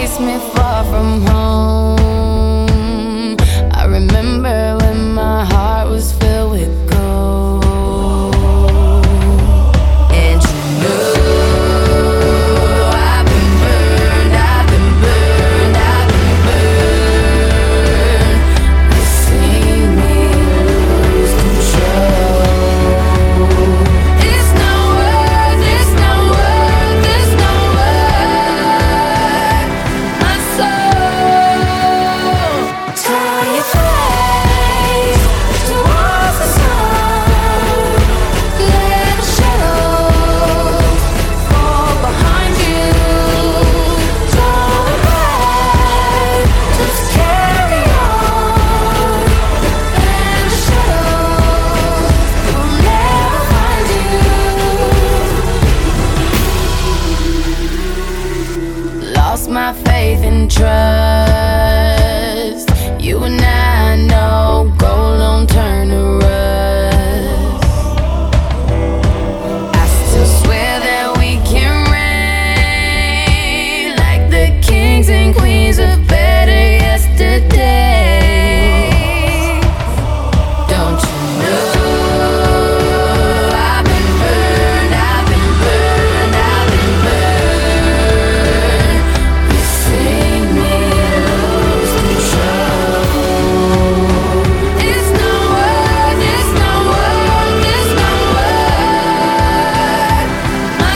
me far from home. I remember when my heart was filled with gold. And you know I've been burned, I've been burned, I've been burned. You see me lose control. It's no worth, it's no worth, it's no worth. My soul, turn your face towards the sun. Let the shadows fall behind you. Don't look back, just carry on. And the shadows will never find you. Lost my faith and trust. You and I know gold don't turn to rust. I still swear that we can reign like the kings and queens of better yesterday. Don't you know I've been burned, I've been burned, I've been burned. You see me lose control. It's no worth, it's no worth, it's no worth. My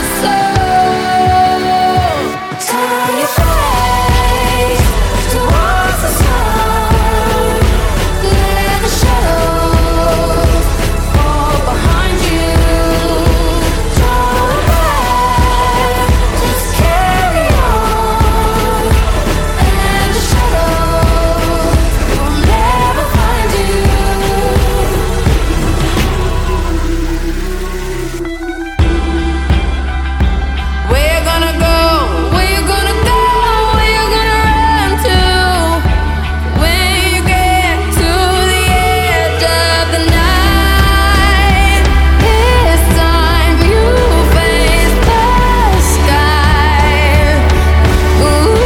soul, turn your face towards the sun. Let the shadows fall behind you. Don't look back, just carry on. And the shadows will never find you. Where you gonna go? Where you gonna go? Where you gonna run to? When you get to the edge of the night, it's time you face the sky. Ooh,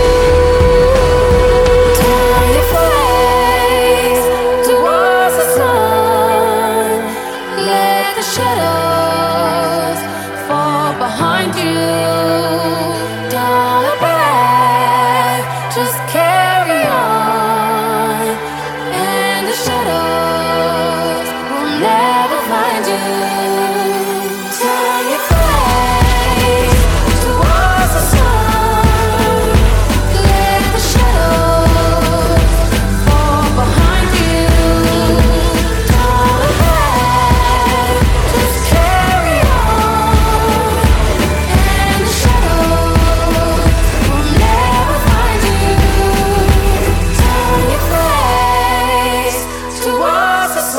turn your face towards the sun. Let the shadows fall behind you. Don't look back, just carry on. And the shadows will never find you. Turn your face towards the sun. Let the shadows fall behind you. Don't look back, just carry on. And the shadows will never find you. Turn your face towards the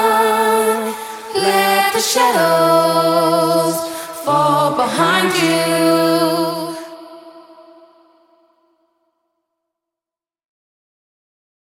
sun. Let the shadows fall behind you.